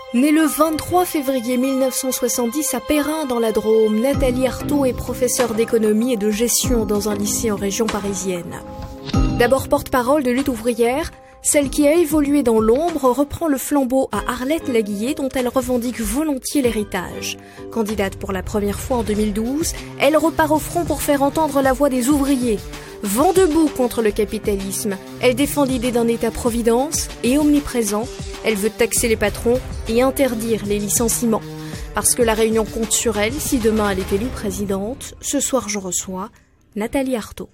Née le 23 février 1970 à Perrin dans la Drôme, Nathalie Arthaud est professeure d'économie et de gestion dans un lycée en région parisienne. D'abord porte-parole de lutte ouvrière, celle qui a évolué dans l'ombre reprend le flambeau à Arlette Laguiller dont elle revendique volontiers l'héritage. Candidate pour la première fois en 2012, elle repart au front pour faire entendre la voix des ouvriers. Vent debout contre le capitalisme, elle défend l'idée d'un État-providence et omniprésent. Elle veut taxer les patrons et interdire les licenciements. Parce que la Réunion compte sur elle si demain elle est élue présidente, ce soir je reçois Nathalie Arthaud.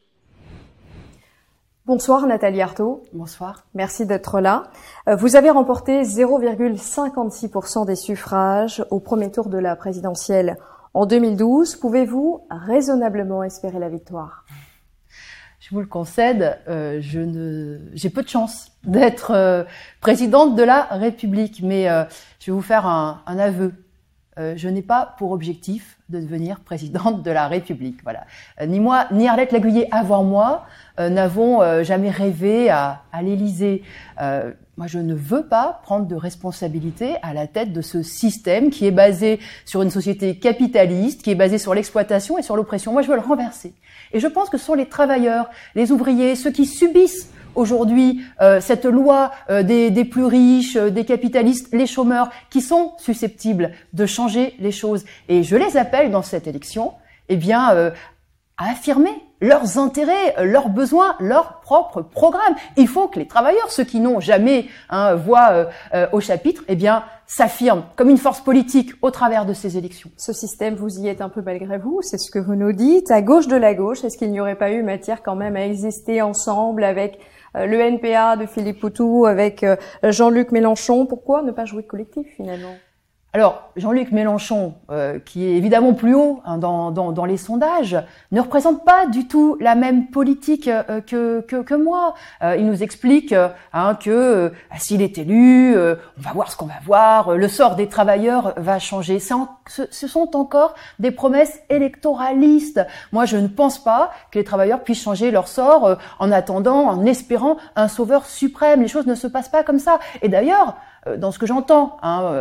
Bonsoir Nathalie Arthaud. Bonsoir. Merci d'être là. Vous avez remporté 0,56% des suffrages au premier tour de la présidentielle en 2012. Pouvez-vous raisonnablement espérer la victoire ? Je vous le concède, j'ai peu de chance d'être présidente de la République, mais je vais vous faire un aveu. Je n'ai pas pour objectif de devenir présidente de la République. Voilà. Ni moi, ni Arlette Laguiller avant moi n'avons jamais rêvé à l'Élysée. Moi, je ne veux pas prendre de responsabilité à la tête de ce système qui est basé sur une société capitaliste, qui est basé sur l'exploitation et sur l'oppression. Moi, je veux le renverser. Et je pense que ce sont les travailleurs, les ouvriers, ceux qui subissent aujourd'hui cette loi des plus riches, des capitalistes, les chômeurs, qui sont susceptibles de changer les choses. Et je les appelle dans cette élection, à affirmer leurs intérêts, leurs besoins, leur propre programme. Il faut que les travailleurs, ceux qui n'ont jamais voix au chapitre, s'affirment comme une force politique au travers de ces élections. Ce système, vous y êtes un peu malgré vous, c'est ce que vous nous dites. À gauche de la gauche, est-ce qu'il n'y aurait pas eu matière quand même à exister ensemble avec le NPA de Philippe Poutou, avec Jean-Luc Mélenchon? Pourquoi ne pas jouer de collectif finalement? Alors, Jean-Luc Mélenchon, qui est évidemment plus haut dans les sondages, ne représente pas du tout la même politique que moi. Il nous explique que s'il est élu, on va voir ce qu'on va voir, le sort des travailleurs va changer. Ce sont encore des promesses électoralistes. Moi, je ne pense pas que les travailleurs puissent changer leur sort en attendant, en espérant un sauveur suprême. Les choses ne se passent pas comme ça. Et d'ailleurs, dans ce que j'entends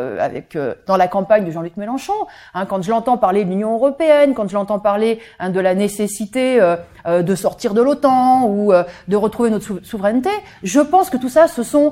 dans la campagne de Jean-Luc Mélenchon, quand je l'entends parler de l'Union européenne, quand je l'entends parler de la nécessité de sortir de l'OTAN ou de retrouver notre souveraineté, je pense que tout ça,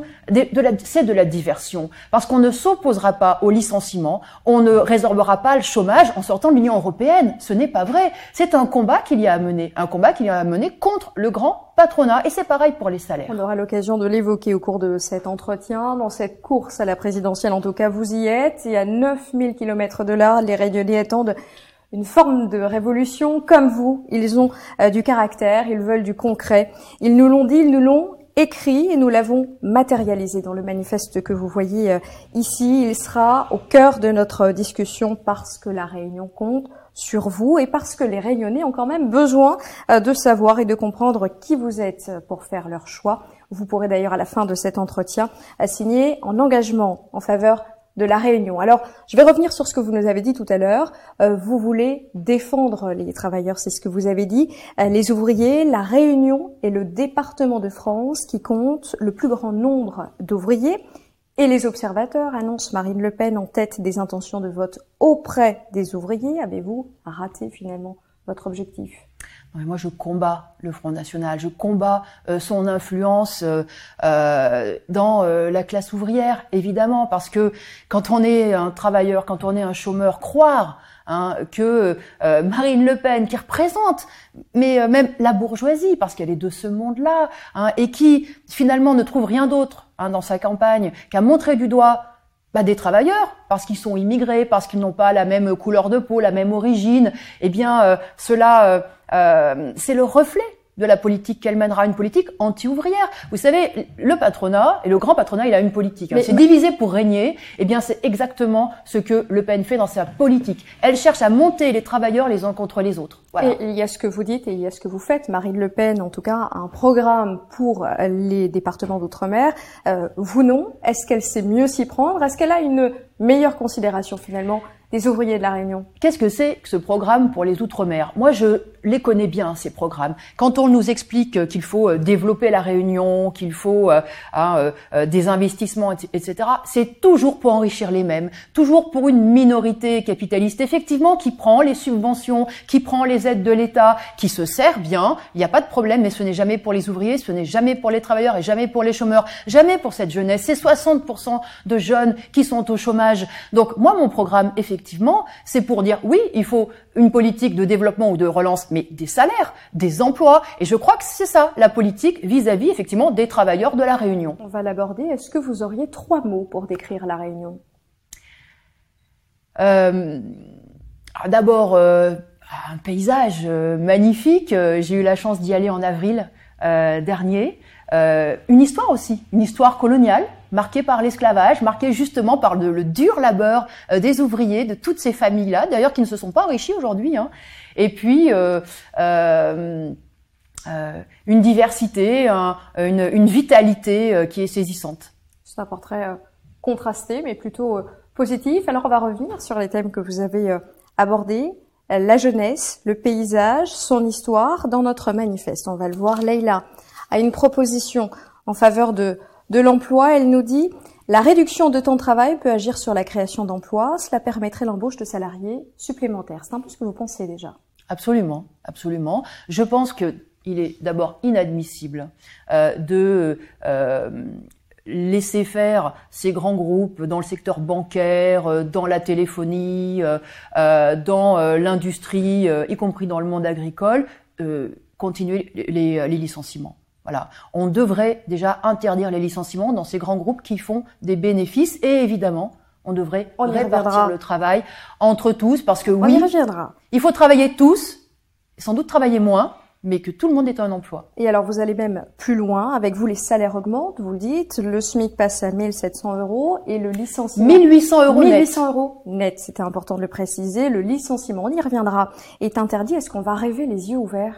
c'est de la diversion. Parce qu'on ne s'opposera pas au licenciement, on ne résorbera pas le chômage en sortant de l'Union européenne. Ce n'est pas vrai. C'est un combat qu'il y a à mener. Un combat qu'il y a à mener contre le grand patronat. Et c'est pareil pour les salaires. On aura l'occasion de l'évoquer au cours de cet entretien. Dans cette course à la présidentielle, en tout cas, vous y êtes. Et à 9000 km de là, les Réunionnais attendent une forme de révolution. Comme vous, ils ont du caractère, ils veulent du concret. Ils nous l'ont dit, ils nous l'ont écrit et nous l'avons matérialisé dans le manifeste que vous voyez ici. Il sera au cœur de notre discussion parce que la Réunion compte sur vous et parce que les Réunionnais ont quand même besoin de savoir et de comprendre qui vous êtes pour faire leur choix. Vous pourrez d'ailleurs à la fin de cet entretien signer un engagement en faveur de la Réunion. Alors, je vais revenir sur ce que vous nous avez dit tout à l'heure. Vous voulez défendre les travailleurs, c'est ce que vous avez dit. Les ouvriers, la Réunion est le département de France qui compte le plus grand nombre d'ouvriers. Et les observateurs annoncent Marine Le Pen en tête des intentions de vote auprès des ouvriers. Avez-vous raté finalement votre objectif ? Moi, je combats le Front National, je combats son influence dans la classe ouvrière, évidemment, parce que quand on est un travailleur, quand on est un chômeur, croire que Marine Le Pen, qui représente même la bourgeoisie, parce qu'elle est de ce monde-là, et qui finalement ne trouve rien d'autre dans sa campagne qu'à montrer du doigt des travailleurs, parce qu'ils sont immigrés, parce qu'ils n'ont pas la même couleur de peau, la même origine, cela c'est le reflet de la politique qu'elle mènera, une politique anti-ouvrière. Vous savez, le patronat et le grand patronat, il a une politique. C'est divisé pour régner. C'est exactement ce que Le Pen fait dans sa politique. Elle cherche à monter les travailleurs les uns contre les autres. Voilà. Et il y a ce que vous dites et il y a ce que vous faites. Marine Le Pen, en tout cas, a un programme pour les départements d'outre-mer. Vous non. Est-ce qu'elle sait mieux s'y prendre? Est-ce qu'elle a une meilleure considération finalement des ouvriers de La Réunion? Qu'est-ce que c'est que ce programme pour les Outre-mer? Moi, je les connais bien, ces programmes. Quand on nous explique qu'il faut développer La Réunion, qu'il faut des investissements, etc., c'est toujours pour enrichir les mêmes, toujours pour une minorité capitaliste, effectivement, qui prend les subventions, qui prend les aides de l'État, qui se sert bien, il n'y a pas de problème, mais ce n'est jamais pour les ouvriers, ce n'est jamais pour les travailleurs et jamais pour les chômeurs, jamais pour cette jeunesse. C'est 60% de jeunes qui sont au chômage. Donc, moi, mon programme, effectivement, c'est pour dire, oui, il faut une politique de développement ou de relance, mais des salaires, des emplois. Et je crois que c'est ça, la politique vis-à-vis, effectivement, des travailleurs de La Réunion. On va l'aborder. Est-ce que vous auriez 3 mots pour décrire La Réunion? D'abord, un paysage magnifique. J'ai eu la chance d'y aller en avril dernier. Une histoire aussi, une histoire coloniale, marquée par l'esclavage, marquée justement par le dur labeur des ouvriers, de toutes ces familles-là, d'ailleurs qui ne se sont pas enrichies aujourd'hui. Hein. Et puis une diversité, une vitalité qui est saisissante. C'est un portrait contrasté, mais plutôt positif. Alors on va revenir sur les thèmes que vous avez abordés. La jeunesse, le paysage, son histoire, dans notre manifeste. On va le voir, Leïla a une proposition en faveur de l'emploi. Elle nous dit « La réduction de temps de travail peut agir sur la création d'emplois. Cela permettrait l'embauche de salariés supplémentaires. » C'est un peu ce que vous pensez déjà. Absolument, absolument. Je pense que il est d'abord inadmissible de laisser faire ces grands groupes dans le secteur bancaire, dans la téléphonie, dans l'industrie, y compris dans le monde agricole, continuer les licenciements. Voilà. On devrait déjà interdire les licenciements dans ces grands groupes qui font des bénéfices et évidemment, on devrait répartir le travail entre tous parce que oui, il faut travailler tous, sans doute travailler moins, mais que tout le monde ait un emploi. Et alors, vous allez même plus loin. Avec vous, les salaires augmentent, vous le dites. Le SMIC passe à 1 700 € et le licenciement... 1 800 € net. 1 800 € net, c'était important de le préciser. Le licenciement, on y reviendra, est interdit. Est-ce qu'on va rêver les yeux ouverts?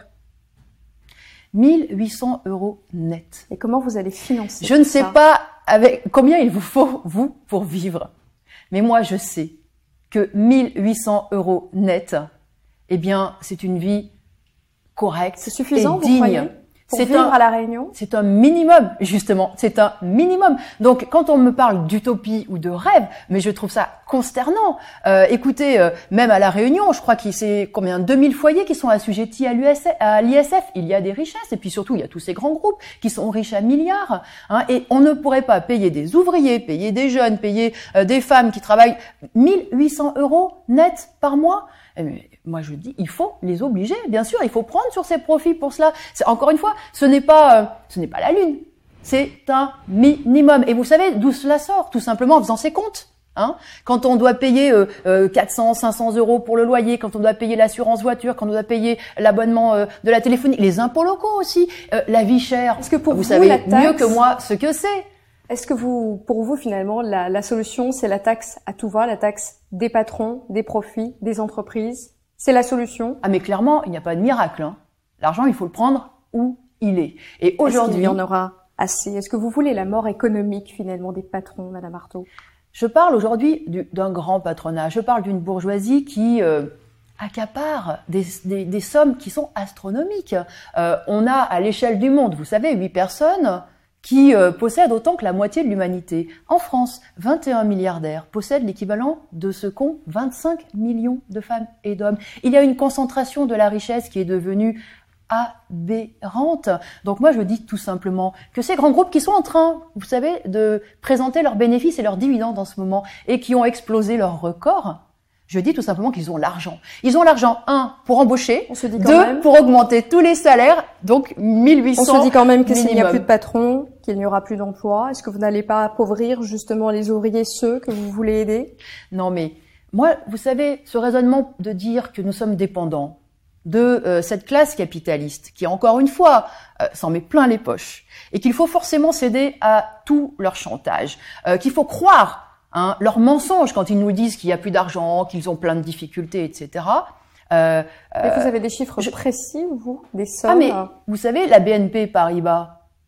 1 800 € net. Et comment vous allez financer Je ne sais pas avec combien il vous faut, vous, pour vivre. Mais moi, je sais que 1 800 € net, eh bien, c'est une vie correcte, c'est suffisant, et digne. Vous croyez, pour vivre à La Réunion? C'est un minimum, justement. C'est un minimum. Donc, quand on me parle d'utopie ou de rêve, mais je trouve ça consternant. Écoutez, même à La Réunion, je crois qu'il c'est combien 2000 foyers qui sont assujettis à l'ISF. Il y a des richesses. Et puis surtout, il y a tous ces grands groupes qui sont riches à milliards. Hein, et on ne pourrait pas payer des ouvriers, payer des jeunes, payer des femmes qui travaillent 1 800 € net par mois. Moi, je dis, il faut les obliger. Bien sûr, il faut prendre sur ses profits pour cela. Encore une fois, ce n'est pas la lune. C'est un minimum. Et vous savez d'où cela sort? Tout simplement en faisant ses comptes. Hein, quand on doit payer 400, 500 € pour le loyer, quand on doit payer l'assurance voiture, quand on doit payer l'abonnement de la téléphonie, les impôts locaux aussi, la vie chère. Est-ce que pour vous savez mieux que moi ce que c'est. Est-ce que pour vous, finalement, la solution, c'est la taxe à tout va, la taxe des patrons, des profits, des entreprises? C'est la solution? Ah, mais clairement, il n'y a pas de miracle. Hein. L'argent, il faut le prendre où il est. Et aujourd'hui, il y en aura assez. Est-ce que vous voulez la mort économique, finalement, des patrons, Madame Artaud? Je parle aujourd'hui d'un grand patronat. Je parle d'une bourgeoisie qui accapare des sommes qui sont astronomiques. On a à l'échelle du monde, vous savez, 8 personnes qui possèdent autant que la moitié de l'humanité. En France, 21 milliardaires possèdent l'équivalent de ce qu'ont 25 millions de femmes et d'hommes. Il y a une concentration de la richesse qui est devenue aberrante. Donc moi, je dis tout simplement que ces grands groupes qui sont en train, vous savez, de présenter leurs bénéfices et leurs dividendes en ce moment et qui ont explosé leurs records, je dis tout simplement qu'ils ont l'argent. Ils ont l'argent, 1, pour embaucher, 2, pour augmenter tous les salaires, donc 1800 On se dit quand même que s'il n'y a minimum. plus de patrons, qu'il n'y aura plus d'emplois. Est-ce que vous n'allez pas appauvrir justement les ouvriers, ceux que vous voulez aider? Non, mais moi, vous savez, ce raisonnement de dire que nous sommes dépendants de cette classe capitaliste qui, encore une fois, s'en met plein les poches et qu'il faut forcément céder à tout leur chantage, qu'il faut croire leurs mensonges quand ils nous disent qu'il n'y a plus d'argent, qu'ils ont plein de difficultés, etc. Mais vous avez des chiffres précis, vous, des sommes? Ah, mais vous savez, la BNP Paribas,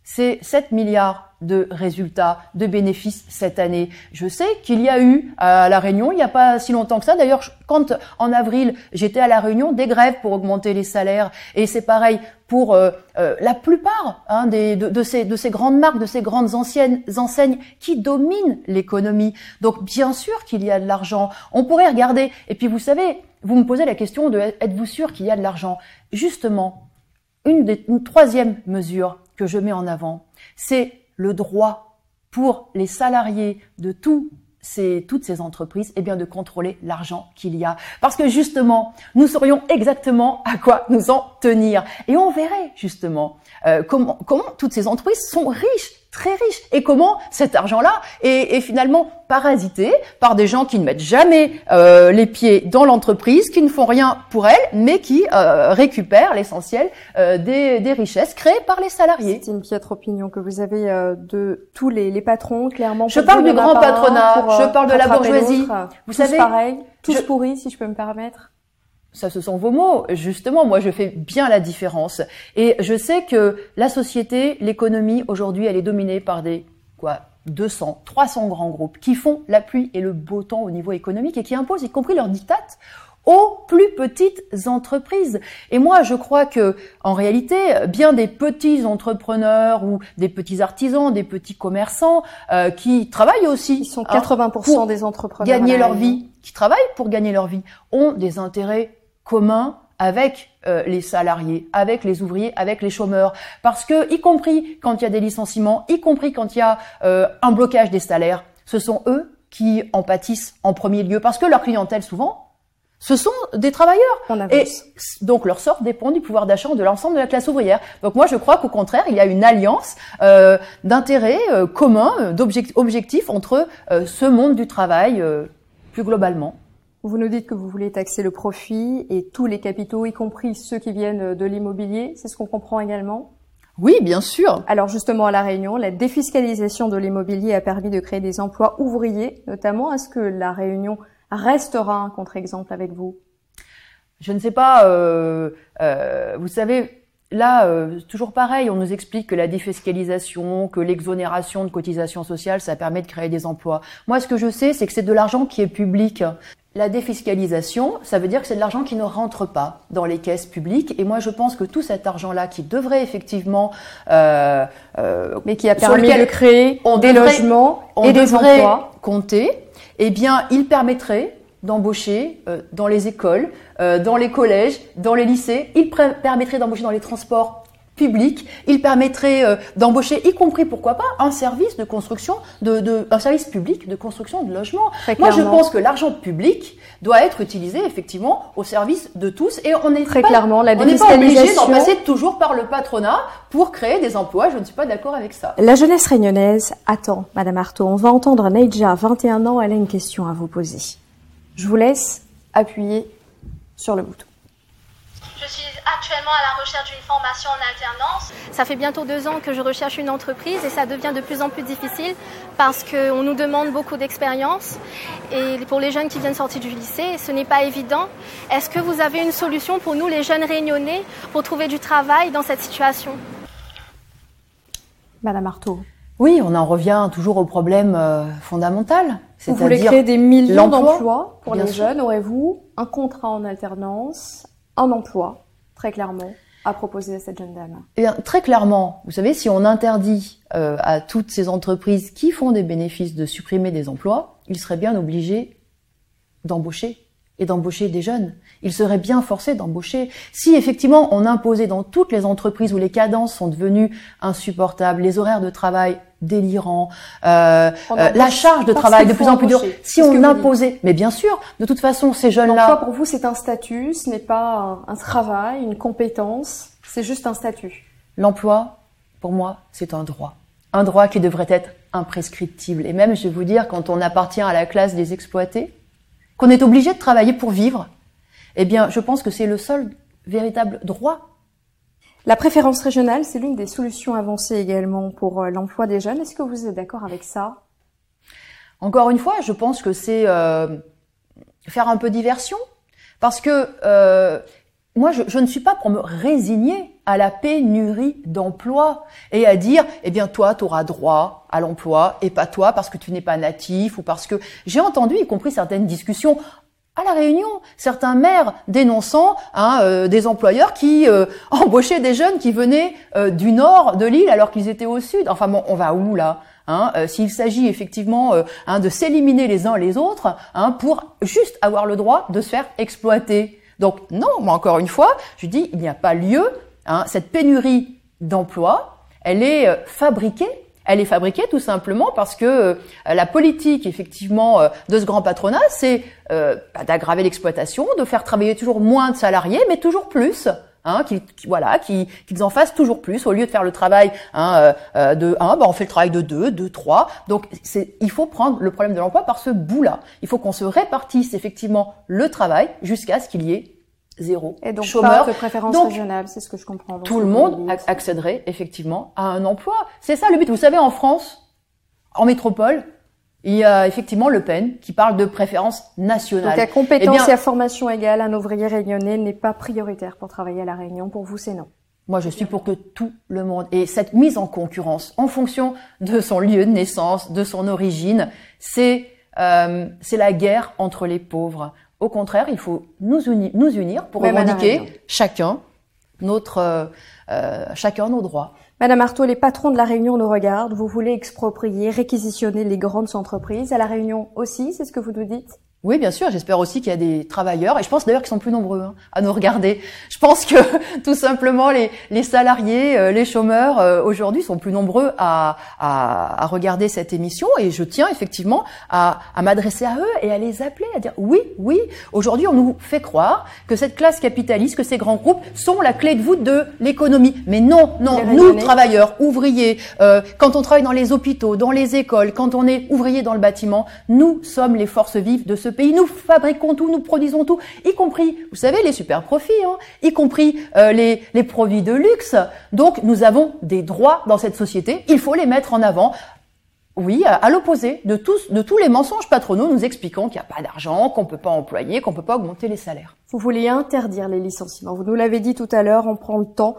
c'est 7 milliards de résultats, de bénéfices cette année. Je sais qu'il y a eu à La Réunion, il n'y a pas si longtemps que ça. D'ailleurs, quand en avril, j'étais à La Réunion, des grèves pour augmenter les salaires. Et c'est pareil pour la plupart de ces grandes marques, de ces grandes enseignes qui dominent l'économie. Donc, bien sûr qu'il y a de l'argent. On pourrait regarder. Et puis, vous savez, vous me posez la question de êtes-vous sûr qu'il y a de l'argent? Justement, une troisième mesure que je mets en avant, c'est le droit pour les salariés de toutes ces entreprises, de contrôler l'argent qu'il y a. Parce que justement, nous saurions exactement à quoi nous en tenir. Et on verrait justement comment toutes ces entreprises sont riches, très riches, et comment cet argent-là est finalement parasité par des gens qui ne mettent jamais les pieds dans l'entreprise, qui ne font rien pour elle, mais qui récupèrent l'essentiel des richesses créées par les salariés. C'est une piètre opinion que vous avez de tous les patrons, clairement. Je parle du grand patronat, je parle de la bourgeoisie. Vous savez, pareil, tous pourris, si je peux me permettre. Ça, ce sont vos mots. Justement, moi, je fais bien la différence. Et je sais que la société, l'économie, aujourd'hui, elle est dominée par 200, 300 grands groupes qui font la pluie et le beau temps au niveau économique et qui imposent, y compris leurs diktats, aux plus petites entreprises. Et moi, je crois que, en réalité, bien des petits entrepreneurs ou des petits artisans, des petits commerçants, qui travaillent aussi. Ils sont 80% des entrepreneurs. Gagner leur vie, qui travaillent pour gagner leur vie, ont des intérêts communs avec les salariés, avec les ouvriers, avec les chômeurs. Parce que, y compris quand il y a des licenciements, y compris quand il y a un blocage des salaires, ce sont eux qui en pâtissent en premier lieu. Parce que leur clientèle, souvent, ce sont des travailleurs. Et donc, leur sort dépend du pouvoir d'achat de l'ensemble de la classe ouvrière. Donc, moi, je crois qu'au contraire, il y a une alliance d'intérêts communs, d'objectifs entre ce monde du travail plus globalement. Vous nous dites que vous voulez taxer le profit et tous les capitaux, y compris ceux qui viennent de l'immobilier. C'est ce qu'on comprend également? Oui, bien sûr. Alors justement, à La Réunion, la défiscalisation de l'immobilier a permis de créer des emplois ouvriers, notamment. Est-ce que La Réunion restera un contre-exemple avec vous? Je ne sais pas. Vous savez, là, toujours pareil, on nous explique que la défiscalisation, que l'exonération de cotisations sociales, ça permet de créer des emplois. Moi, ce que je sais, c'est que c'est de l'argent qui est public. La défiscalisation, ça veut dire que c'est de l'argent qui ne rentre pas dans les caisses publiques. Et moi, je pense que tout cet argent-là qui devrait effectivement... mais qui a permis de créer des logements et des emplois. Compter, il permettrait d'embaucher dans les écoles, dans les collèges, dans les lycées. Il permettrait d'embaucher dans les transports public, il permettrait d'embaucher, y compris pourquoi pas, un service de construction, un service public de construction de logements. Moi, je pense que l'argent public doit être utilisé effectivement au service de tous, et on n'est pas obligé d'en passer toujours par le patronat pour créer des emplois. Je ne suis pas d'accord avec ça. La jeunesse réunionnaise attend, Madame Artaud. On va entendre Neidja, 21 ans. Elle a une question à vous poser. Je vous laisse appuyer sur le bouton. Je suis actuellement à la recherche d'une formation en alternance. Ça fait bientôt 2 ans que je recherche une entreprise et ça devient de plus en plus difficile parce qu'on nous demande beaucoup d'expérience. Et pour les jeunes qui viennent sortir du lycée, ce n'est pas évident. Est-ce que vous avez une solution pour nous, les jeunes réunionnais, pour trouver du travail dans cette situation? Madame Artaud. Oui, on en revient toujours au problème fondamental. Vous voulez créer des millions d'emplois pour les jeunes. Aurez-vous un contrat en alternance, un emploi, très clairement, à proposer à cette jeune dame? Eh bien, très clairement, vous savez, si on interdit à toutes ces entreprises qui font des bénéfices de supprimer des emplois, ils seraient bien obligés d'embaucher et d'embaucher des jeunes. Ils seraient bien forcés d'embaucher. Si effectivement on imposait dans toutes les entreprises où les cadences sont devenues insupportables, les horaires de travail délirants, la charge de travail de plus en plus dure, si on imposait, mais bien sûr, de toute façon ces jeunes-là... L'emploi pour vous c'est un statut, ce n'est pas un travail, une compétence, c'est juste un statut. L'emploi, pour moi, c'est un droit qui devrait être imprescriptible. Et même, je vais vous dire, quand on appartient à la classe des exploités, qu'on est obligé de travailler pour vivre, eh bien, je pense que c'est le seul véritable droit. La préférence régionale, c'est l'une des solutions avancées également pour l'emploi des jeunes. Est-ce que vous êtes d'accord avec ça? Encore une fois, je pense que c'est faire un peu diversion. Parce que moi, je ne suis pas pour me résigner à la pénurie d'emploi et à dire, eh bien, toi, tu auras droit à l'emploi et pas toi parce que tu n'es pas natif ou parce que j'ai entendu, y compris certaines discussions à La Réunion, certains maires dénonçant des employeurs qui embauchaient des jeunes qui venaient du nord de l'île alors qu'ils étaient au sud. Enfin bon, on va où là? S'il s'agit effectivement de s'éliminer les uns les autres pour juste avoir le droit de se faire exploiter. Donc non, moi encore une fois, je dis il n'y a pas lieu. Cette pénurie d'emploi, elle est fabriquée. Elle est fabriquée tout simplement parce que la politique, effectivement, de ce grand patronat, c'est d'aggraver l'exploitation, de faire travailler toujours moins de salariés, mais toujours plus. Qu'ils en fassent toujours plus au lieu de faire le travail on fait le travail de 2, 2, 3. Donc il faut prendre le problème de l'emploi par ce bout-là. Il faut qu'on se répartisse effectivement le travail jusqu'à ce qu'il y ait zéro et donc chômeur. Pas de préférence régionale, c'est ce que je comprends. Tout le monde accéderait effectivement à un emploi. C'est ça le but. Vous savez, en France, en métropole, il y a effectivement Le Pen qui parle de préférence nationale. Donc à compétence et à formation égale, un ouvrier réunionnais n'est pas prioritaire pour travailler à La Réunion. Pour vous, c'est non. Moi, je suis pour que tout le monde ait cette mise en concurrence en fonction de son lieu de naissance, de son origine. C'est la guerre entre les pauvres. Au contraire, il faut nous unir pour revendiquer chacun nos droits. Madame Artaud, les patrons de La Réunion nous regardent. Vous voulez exproprier, réquisitionner les grandes entreprises. À La Réunion aussi, c'est ce que vous nous dites? Oui, bien sûr. J'espère aussi qu'il y a des travailleurs, et je pense d'ailleurs qu'ils sont plus nombreux à nous regarder. Je pense que tout simplement les salariés, les chômeurs aujourd'hui sont plus nombreux à regarder cette émission, et je tiens effectivement à m'adresser à eux et à les appeler, à dire oui. Aujourd'hui, on nous fait croire que cette classe capitaliste, que ces grands groupes sont la clé de voûte de l'économie. Mais non, nous travailleurs, ouvriers, quand on travaille dans les hôpitaux, dans les écoles, quand on est ouvrier dans le bâtiment, nous sommes les forces vives de ce pays. Nous fabriquons tout, nous produisons tout, y compris, vous savez, les super profits, y compris les produits de luxe. Donc, nous avons des droits dans cette société. Il faut les mettre en avant. Oui, à l'opposé de tous les mensonges patronaux nous expliquant qu'il n'y a pas d'argent, qu'on peut pas employer, qu'on peut pas augmenter les salaires. Vous voulez interdire les licenciements. Vous nous l'avez dit tout à l'heure, on prend le temps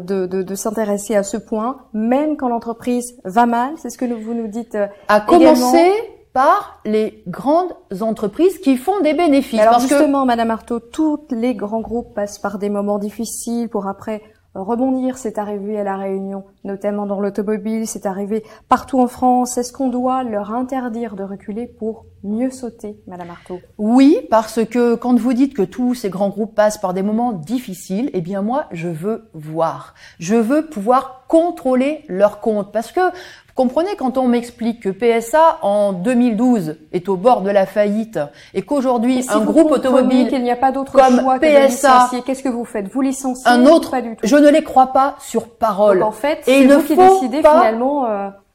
de s'intéresser à ce point, même quand l'entreprise va mal. C'est ce que vous nous dites à commencer par les grandes entreprises qui font des bénéfices. Alors justement, Madame Artaud, tous les grands groupes passent par des moments difficiles pour après rebondir. C'est arrivé à La Réunion, notamment dans l'automobile, c'est arrivé partout en France. Est-ce qu'on doit leur interdire de reculer pour mieux sauter, Madame Artaud? Oui, parce que quand vous dites que tous ces grands groupes passent par des moments difficiles, eh bien moi, je veux voir. Je veux pouvoir contrôler leurs comptes. Parce que, vous comprenez, quand on m'explique que PSA, en 2012, est au bord de la faillite et qu'aujourd'hui, un groupe automobile qu'il n'y a pas d'autre comme choix que PSA, de licencier, qu'est-ce que vous faites? Vous licenciez un autre, pas du tout. Je ne les crois pas sur parole. Donc en fait, et c'est vous qui décidez finalement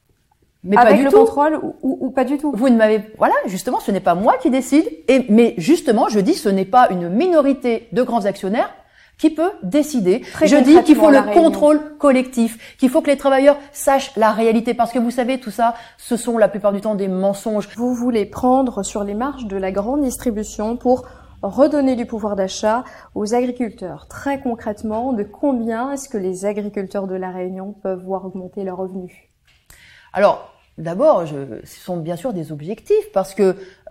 mais avec pas du le tout. contrôle ou pas du tout. Vous ne m'avez, voilà, justement, ce n'est pas moi qui décide. Mais justement, je dis, ce n'est pas une minorité de grands actionnaires qui peut décider. Je dis qu'il faut le contrôle collectif, qu'il faut que les travailleurs sachent la réalité, parce que vous savez, tout ça, ce sont la plupart du temps des mensonges. Vous voulez prendre sur les marges de la grande distribution pour redonner du pouvoir d'achat aux agriculteurs. Très concrètement, de combien est-ce que les agriculteurs de La Réunion peuvent voir augmenter leurs revenus? Alors, d'abord, ce sont bien sûr des objectifs, parce que,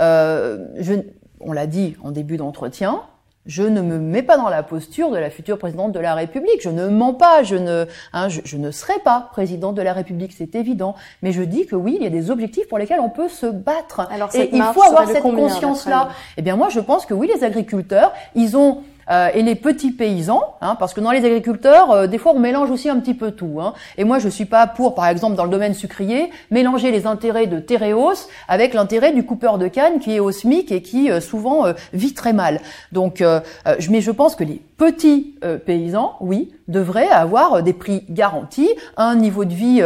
on l'a dit en début d'entretien, je ne me mets pas dans la posture de la future présidente de la République. Je ne mens pas, je ne serai pas présidente de la République, c'est évident. Mais je dis que oui, il y a des objectifs pour lesquels on peut se battre. Alors, et il faut avoir cette conscience-là. Eh bien, moi, je pense que oui, les agriculteurs, ils ont et les petits paysans, parce que dans les agriculteurs, des fois on mélange aussi un petit peu tout. Et moi je suis pas pour, par exemple dans le domaine sucrier, mélanger les intérêts de Tereos avec l'intérêt du coupeur de canne qui est au SMIC et qui souvent vit très mal. Donc, mais je pense que les petits paysans, oui, devraient avoir des prix garantis, un niveau de vie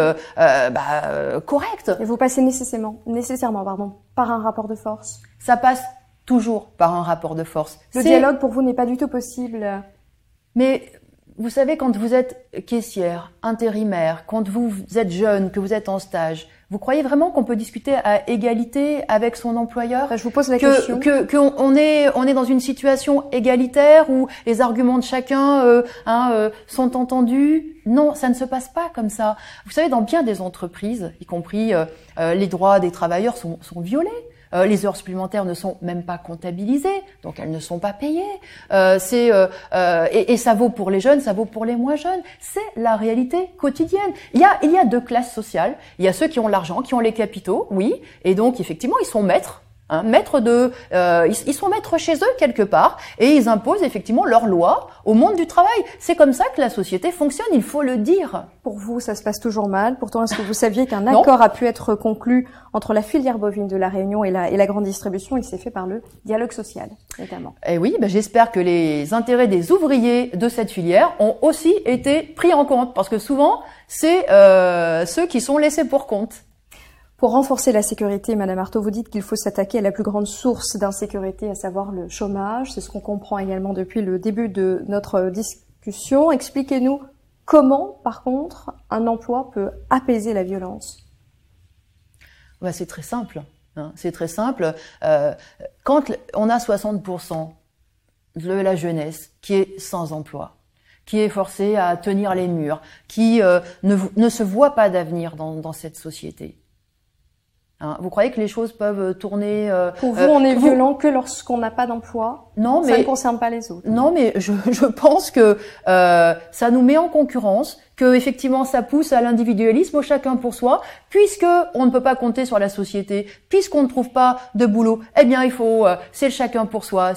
correct. Et vous passez nécessairement, par un rapport de force. Ça passe toujours par un rapport de force. Le dialogue pour vous n'est pas du tout possible. Mais vous savez, quand vous êtes caissière, intérimaire, quand vous êtes jeune, que vous êtes en stage, vous croyez vraiment qu'on peut discuter à égalité avec son employeur? Je vous pose la question. On est dans une situation égalitaire où les arguments de chacun sont entendus? Non, ça ne se passe pas comme ça. Vous savez, dans bien des entreprises, y compris les droits des travailleurs sont violés. Les heures supplémentaires ne sont même pas comptabilisées, donc elles ne sont pas payées. Et ça vaut pour les jeunes, ça vaut pour les moins jeunes. C'est la réalité quotidienne. Il y a deux classes sociales. Il y a ceux qui ont l'argent, qui ont les capitaux, oui, et donc effectivement ils sont maîtres. Ils sont maîtres chez eux quelque part et ils imposent effectivement leurs lois au monde du travail. C'est comme ça que la société fonctionne, il faut le dire. Pour vous, ça se passe toujours mal. Pourtant, est-ce que vous saviez qu'un accord a pu être conclu entre la filière bovine de La Réunion et la grande distribution? Il s'est fait par le dialogue social, notamment. Eh oui, j'espère que les intérêts des ouvriers de cette filière ont aussi été pris en compte parce que souvent, c'est ceux qui sont laissés pour compte. Pour renforcer la sécurité, Madame Arthaud, vous dites qu'il faut s'attaquer à la plus grande source d'insécurité, à savoir le chômage. C'est ce qu'on comprend également depuis le début de notre discussion. Expliquez-nous comment, par contre, un emploi peut apaiser la violence. C'est très simple. C'est très simple. Quand on a 60% de la jeunesse qui est sans emploi, qui est forcée à tenir les murs, qui ne se voit pas d'avenir dans cette société, vous croyez que les choses peuvent tourner Pour vous, on est violent que lorsqu'on n'a pas d'emploi? Non, mais ça ne concerne pas les autres. Non, mais je pense que ça nous met en concurrence, que effectivement ça pousse à l'individualisme, au chacun pour soi, puisque on ne peut pas compter sur la société, puisqu'on ne trouve pas de boulot. Eh bien, c'est le chacun pour soi.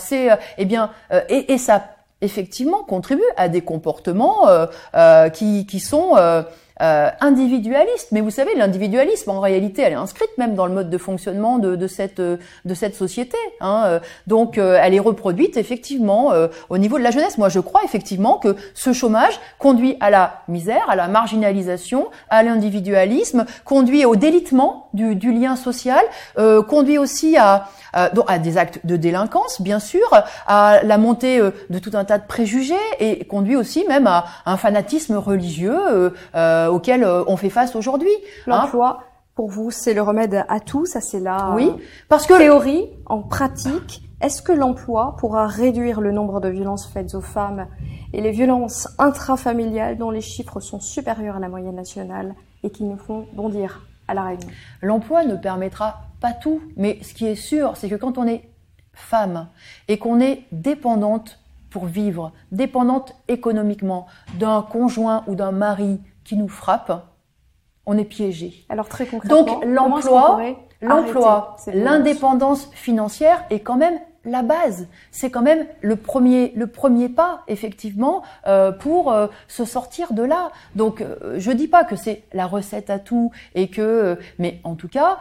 Et ça effectivement contribue à des comportements qui sont individualiste. Mais vous savez, l'individualisme, en réalité, elle est inscrite même dans le mode de fonctionnement de cette société. Donc, elle est reproduite effectivement au niveau de la jeunesse. Moi, je crois effectivement que ce chômage conduit à la misère, à la marginalisation, à l'individualisme, conduit au délitement du lien social, conduit aussi à des actes de délinquance, bien sûr, à la montée de tout un tas de préjugés et conduit aussi même à un fanatisme religieux auquel on fait face aujourd'hui. L'emploi, pour vous, c'est le remède à tout, ça c'est la parce que théorie. En pratique, est-ce que l'emploi pourra réduire le nombre de violences faites aux femmes et les violences intrafamiliales dont les chiffres sont supérieurs à la moyenne nationale et qui nous font bondir à La Réunion? L'emploi ne permettra pas tout, mais ce qui est sûr, c'est que quand on est femme et qu'on est dépendante pour vivre, dépendante économiquement d'un conjoint ou d'un mari qui nous frappe, on est piégé. Alors très concrètement, donc l'emploi, l'indépendance financière est quand même la base. C'est quand même le premier pas, effectivement, pour se sortir de là. Donc, je dis pas que c'est la recette à tout mais en tout cas,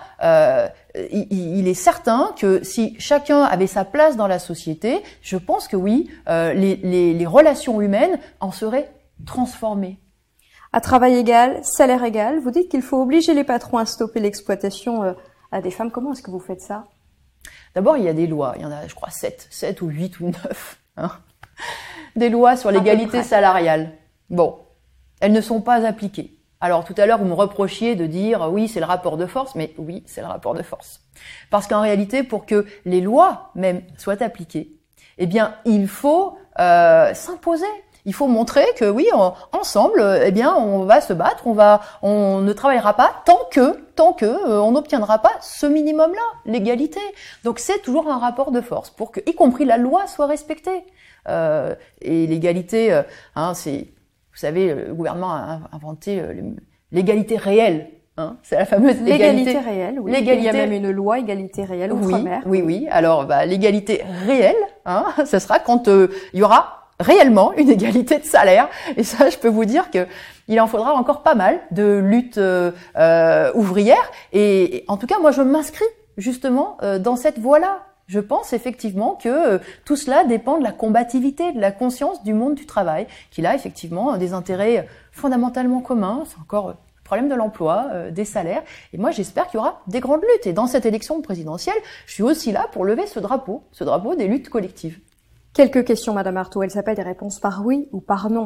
il est certain que si chacun avait sa place dans la société, je pense que oui, les relations humaines en seraient transformées. À travail égal, salaire égal, vous dites qu'il faut obliger les patrons à stopper l'exploitation à des femmes. Comment est-ce que vous faites ça? D'abord, il y a des lois. Il y en a, je crois, 7 ou 8 ou 9. Des lois sur l'égalité salariale. Bon, elles ne sont pas appliquées. Alors, tout à l'heure, vous me reprochiez de dire, oui, c'est le rapport de force. Mais oui, c'est le rapport de force. Parce qu'en réalité, pour que les lois même soient appliquées, eh bien, il faut s'imposer. Il faut montrer que oui, ensemble, on va se battre, on ne travaillera pas tant que on n'obtiendra pas ce minimum-là, l'égalité. Donc c'est toujours un rapport de force pour que, y compris la loi, soit respectée. Et l'égalité, c'est, vous savez, le gouvernement a inventé l'égalité réelle. C'est la fameuse l'égalité réelle. Oui. Il y a même une loi égalité réelle outre-mer. Oui. Alors, l'égalité réelle, ça sera quand il y aura réellement une égalité de salaire. Et ça, je peux vous dire que il en faudra encore pas mal de luttes ouvrières. Et en tout cas, moi, je m'inscris justement dans cette voie-là. Je pense effectivement que tout cela dépend de la combativité, de la conscience du monde du travail, qu'il a effectivement des intérêts fondamentalement communs. C'est encore le problème de l'emploi, des salaires. Et moi, j'espère qu'il y aura des grandes luttes. Et dans cette élection présidentielle, je suis aussi là pour lever ce drapeau des luttes collectives. Quelques questions, Madame Arthaud. Elles s'appellent des réponses par oui ou par non.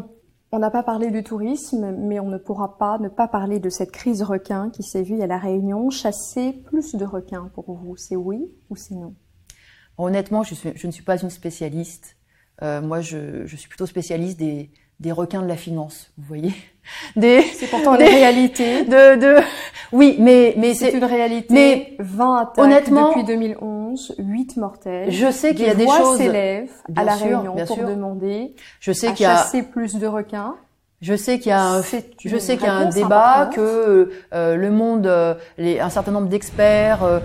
On n'a pas parlé du tourisme, mais on ne pourra pas ne pas parler de cette crise requin qui s'est vue à La Réunion. Chasser plus de requins pour vous, c'est oui ou c'est non? Honnêtement, je ne suis pas une spécialiste. Moi, je suis plutôt spécialiste des requins de la finance, vous voyez. C'est pourtant une réalité. Oui, mais c'est une réalité. Mais 20 attaques honnêtement, depuis 2011, 8 mortels. Je sais qu'il y a des voix choses s'élèvent à La Réunion bien pour sûr. demander Je sais à qu'il y a chasser plus de requins. Je sais qu'il y a un débat, importante. que le monde, un certain nombre d'experts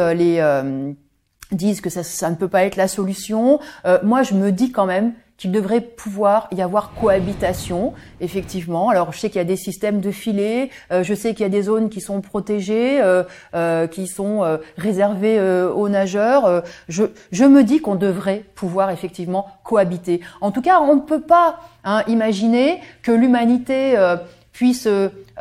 disent que ça ne peut pas être la solution. Moi, je me dis quand même qu'il devrait pouvoir y avoir cohabitation, effectivement. Alors, je sais qu'il y a des systèmes de filets, je sais qu'il y a des zones qui sont protégées, qui sont réservées aux nageurs. Je me dis qu'on devrait pouvoir effectivement cohabiter. En tout cas, on ne peut pas imaginer que l'humanité puisse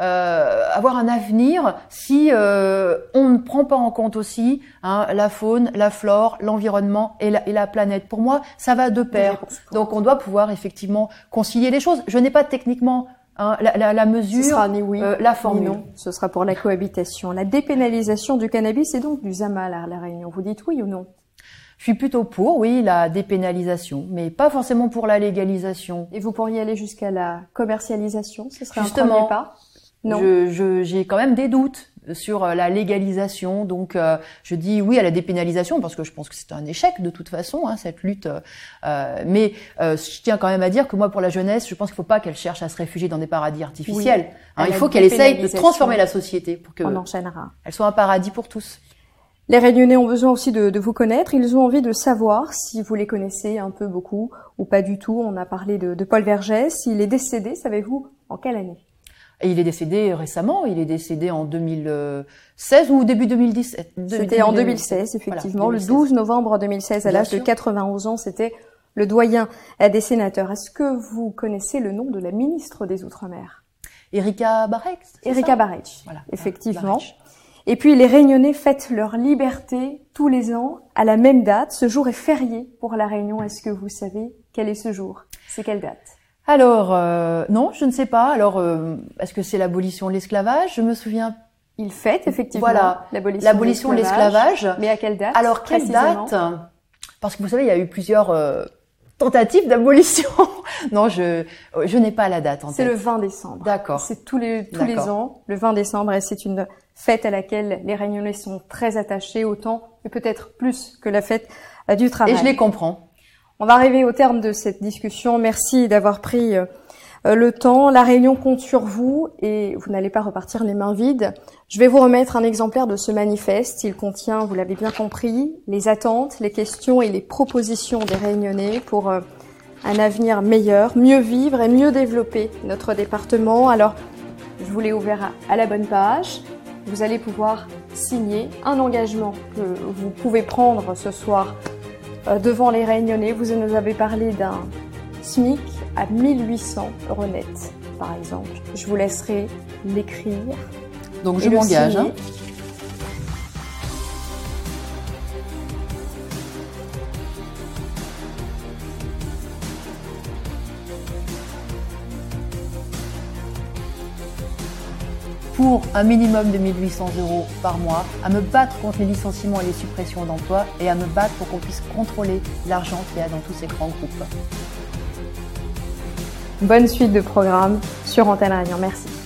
avoir un avenir si on ne prend pas en compte aussi la faune, la flore, l'environnement et la planète. Pour moi, ça va de pair. Donc, on doit pouvoir effectivement concilier les choses. Je n'ai pas techniquement la mesure, ce sera ni oui, la formule. Ni non. Ce sera pour la cohabitation. La dépénalisation du cannabis et donc du ZAMA à La Réunion. Vous dites oui ou non? Je suis plutôt pour, oui, la dépénalisation, mais pas forcément pour la légalisation. Et vous pourriez aller jusqu'à la commercialisation? Ce serait Justement, un premier pas? Non. J'ai quand même des doutes sur la légalisation, donc je dis oui à la dépénalisation parce que je pense que c'est un échec de toute façon, cette lutte. Mais je tiens quand même à dire que moi, pour la jeunesse, je pense qu'il ne faut pas qu'elle cherche à se réfugier dans des paradis artificiels. Oui, il faut qu'elle essaye de transformer la société pour on enchaînera. Elle soit un paradis pour tous. Les Réunionnais ont besoin aussi de vous connaître. Ils ont envie de savoir si vous les connaissez un peu, beaucoup ou pas du tout. On a parlé de Paul Vergès. Il est décédé, savez-vous, en quelle année? Et il est décédé récemment. Il est décédé en 2016 ou début 2017. C'était en 2016, effectivement. Voilà, 2016. Le 12 novembre 2016, à l'âge de 91 ans, c'était le doyen des sénateurs. Est-ce que vous connaissez le nom de la ministre des Outre-mer? Erika Barek. Erika Barek, voilà, effectivement. Barek. Et puis, les Réunionnais fêtent leur liberté tous les ans à la même date. Ce jour est férié pour La Réunion. Est-ce que vous savez quel est ce jour? C'est quelle date? Alors, non, je ne sais pas. Alors, est-ce que c'est l'abolition de l'esclavage? Je me souviens. Il fête effectivement l'abolition de l'esclavage. Mais à quelle date? Alors, quelle date? Parce que vous savez, il y a eu plusieurs tentatives d'abolition. Non, je n'ai pas la date en tête. C'est le 20 décembre. D'accord. C'est tous les ans, le 20 décembre, et c'est une fête à laquelle les Réunionnais sont très attachés, autant et peut-être plus que la fête du travail. Et je les comprends. On va arriver au terme de cette discussion. Merci d'avoir pris le temps. La Réunion compte sur vous et vous n'allez pas repartir les mains vides. Je vais vous remettre un exemplaire de ce manifeste. Il contient, vous l'avez bien compris, les attentes, les questions et les propositions des Réunionnais pour un avenir meilleur, mieux vivre et mieux développer notre département. Alors, je vous l'ai ouvert à la bonne page. Vous allez pouvoir signer un engagement que vous pouvez prendre ce soir devant les Réunionnais. Vous nous avez parlé d'un SMIC à 1800 € net, par exemple. Je vous laisserai l'écrire. Donc je m'engage. Pour un minimum de 1800 € par mois, à me battre contre les licenciements et les suppressions d'emplois et à me battre pour qu'on puisse contrôler l'argent qu'il y a dans tous ces grands groupes. Bonne suite de programme sur Antenne Réunion. Merci.